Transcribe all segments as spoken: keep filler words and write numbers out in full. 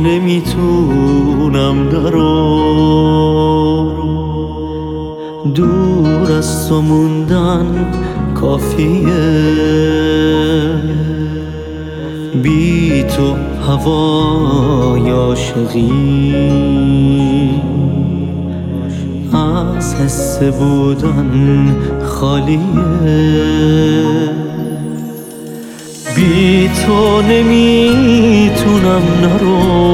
نمیتونم درو دور از تو موندن کافیه، بی تو هوای عاشقی از حس بودن خالیه. بی تو نمیتونم نرو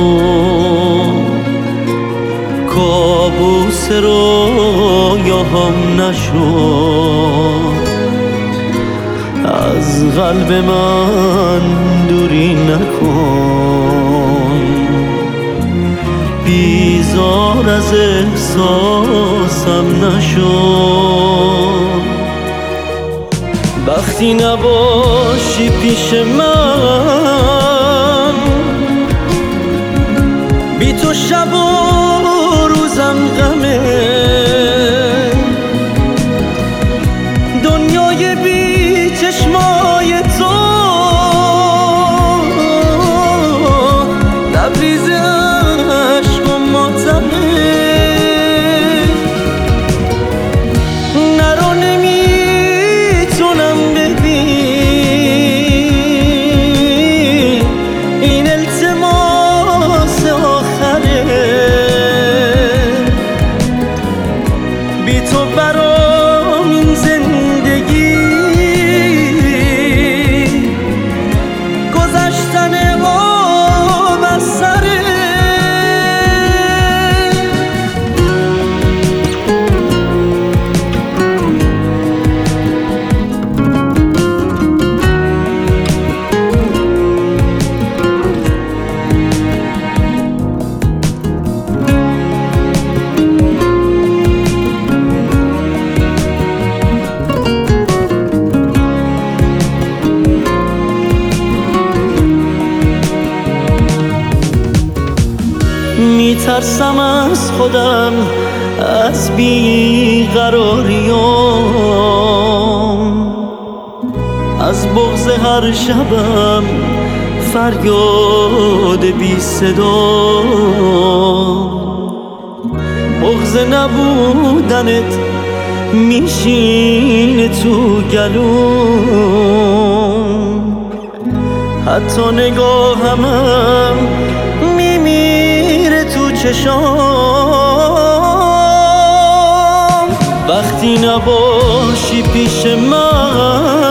کابوس رویاهام نشد، از قلب من دوری نکن، بیزار از احساسم نشد. وقتی نباشی پیش من، بی تو شب و روزم غمه، دنیای بی چشمای تو لبریز عشق و ماتمه. نرو نمیتونم ببین، این التماس آخره، بی تو برام این زندگی گذشتن آب از سره. میترسم از خودم، از بیقراریام، از بغض هر شبم فریاد بی صدا، بغض نبودنت میشینه تو گلوم، حتی نگاهمم میمیره تو چشام. وقتی نباشی پیش من،